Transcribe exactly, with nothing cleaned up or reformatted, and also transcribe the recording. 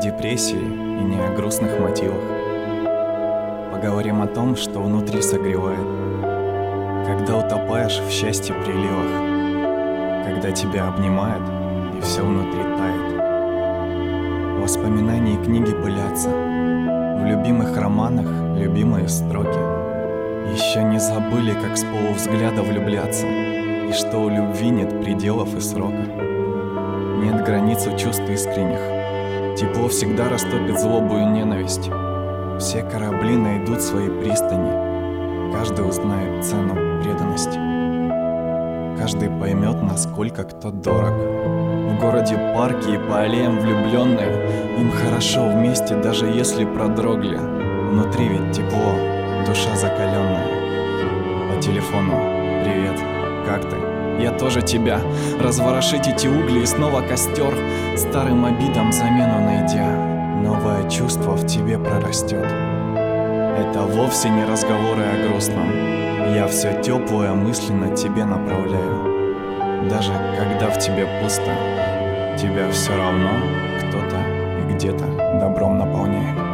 депрессии и не о грустных мотивах. Поговорим о том, что внутри согревает, когда утопаешь в счастье приливах, когда тебя обнимают и все внутри тает. Воспоминания и книги пылятся, в любимых романах любимые строки. Еще не забыли, как с полувзгляда влюбляться, и что у любви нет пределов и срока. Нет границ у чувств искренних, тепло всегда растопит злобу и ненависть. Все корабли найдут свои пристани, каждый узнает цену преданности. Каждый поймет, насколько кто дорог. В городе парки и по аллеям влюбленные, им хорошо вместе, даже если продрогли. Внутри ведь тепло, душа закаленная. По телефону: привет, как ты? Я тоже тебя. Разворошить эти угли и снова костер, старым обидам замену найдя, новое чувство в тебе прорастет. Это вовсе не разговоры о грустном, я все теплое мысленно тебе направляю. Даже когда в тебе пусто, тебя все равно кто-то и где-то добром наполняет.